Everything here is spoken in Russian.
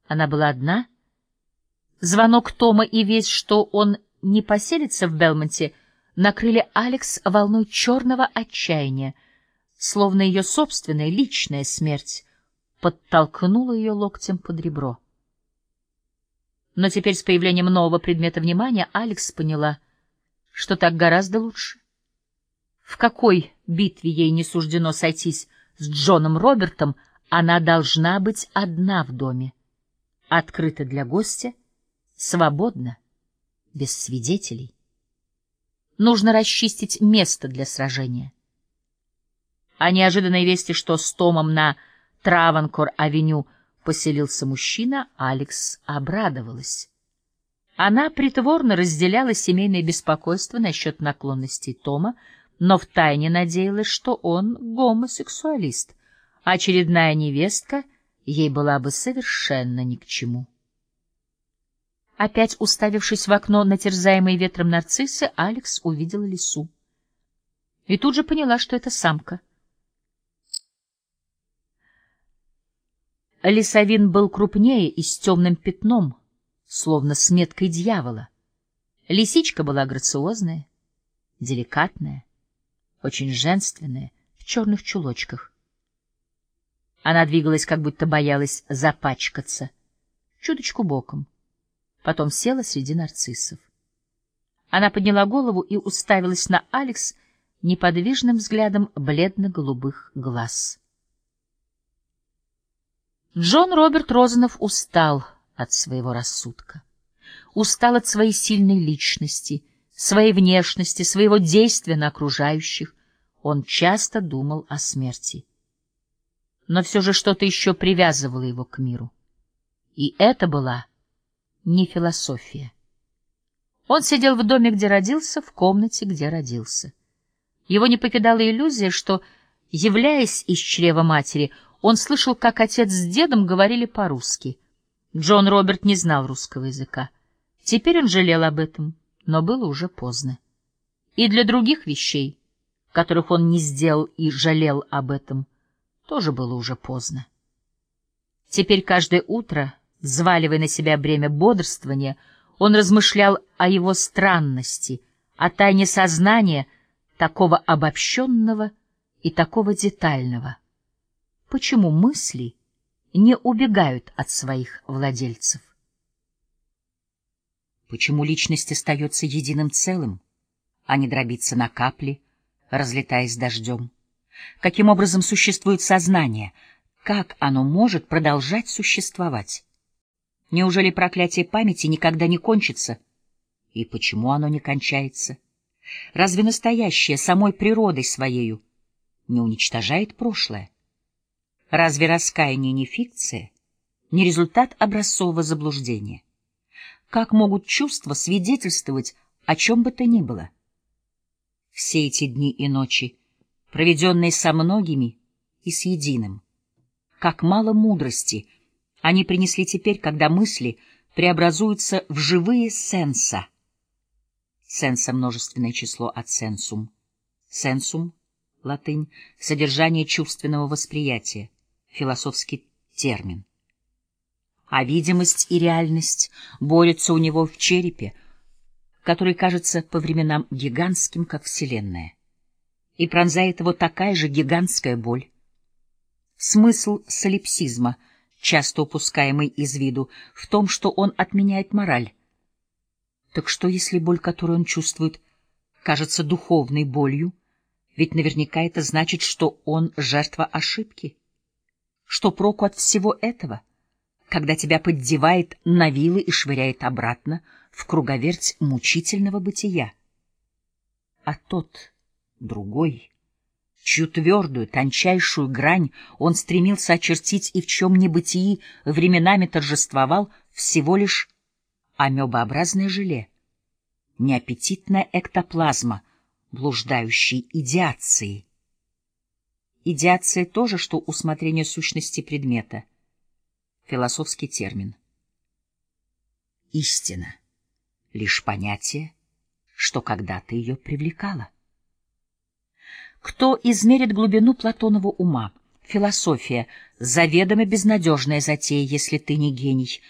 Она была одна. Звонок Тома и весть, что он не поселится в Белмонте, накрыли Алекс волной черного отчаяния, словно ее собственная личная смерть подтолкнула ее локтем под ребро. Но теперь с появлением нового предмета внимания Алекс поняла, что так гораздо лучше. В какой битве ей не суждено сойтись с Джоном Робертом, она должна быть одна в доме, открыта для гостя, свободна, без свидетелей. Нужно расчистить место для сражения. О неожиданной вести, что с Томом на Траванкор-авеню поселился мужчина, Алекс обрадовалась. Она притворно разделяла семейное беспокойство насчет наклонностей Тома, но втайне надеялась, что он гомосексуалист. Очередная невестка ей была бы совершенно ни к чему. Опять уставившись в окно на терзаемые ветром нарциссы, Алекс увидела лису. И тут же поняла, что это самка. Лисовин был крупнее и с темным пятном, словно с меткой дьявола. Лисичка была грациозная, деликатная, очень женственная, в черных чулочках. Она двигалась, как будто боялась запачкаться, чуточку боком. Потом села среди нарциссов. Она подняла голову и уставилась на Алекс неподвижным взглядом бледно-голубых глаз. Джон Роберт Розанов устал от своего рассудка, устал от своей сильной личности, своей внешности, своего действия на окружающих. Он часто думал о смерти. Но все же что-то еще привязывало его к миру. И это была не философия. Он сидел в доме, где родился, в комнате, где родился. Его не покидала иллюзия, что, являясь из чрева матери, он слышал, как отец с дедом говорили по-русски. Джон Роберт не знал русского языка. Теперь он жалел об этом, но было уже поздно. И для других вещей, которых он не сделал и жалел об этом, тоже было уже поздно. Теперь каждое утро, взваливая на себя бремя бодрствования, он размышлял о его странности, о тайне сознания, такого обобщенного и такого детального. Почему мысли не убегают от своих владельцев? Почему личность остается единым целым, а не дробится на капли, разлетаясь дождем? Каким образом существует сознание? Как оно может продолжать существовать? Неужели проклятие памяти никогда не кончится? И почему оно не кончается? Разве настоящее самой природой своею не уничтожает прошлое? Разве раскаяние не фикция, не результат образцового заблуждения? Как могут чувства свидетельствовать о чем бы то ни было? Все эти дни и ночи, проведенные со многими и с единым, как мало мудрости они принесли теперь, когда мысли преобразуются в живые сенса. Сенса — множественное число от сенсум. Сенсум — латынь, содержание чувственного восприятия, философский термин. А видимость и реальность борются у него в черепе, который кажется по временам гигантским, как Вселенная. И пронзает его такая же гигантская боль. Смысл солипсизма, часто упускаемый из виду, в том, что он отменяет мораль. Так что, если боль, которую он чувствует, кажется духовной болью, ведь наверняка это значит, что он жертва ошибки? Что проку от всего этого, когда тебя поддевает на вилы и швыряет обратно в круговерть мучительного бытия? А тот, другой, чью твердую, тончайшую грань он стремился очертить и в чем небытии временами торжествовал, всего лишь амебообразное желе, неаппетитная эктоплазма, блуждающей идеации. Идеация — то же, что усмотрение сущности предмета. Философский термин. Истина — лишь понятие, что когда-то ее привлекало. Кто измерит глубину Платонова ума, Философия — заведомо безнадежная затея, если ты не гений.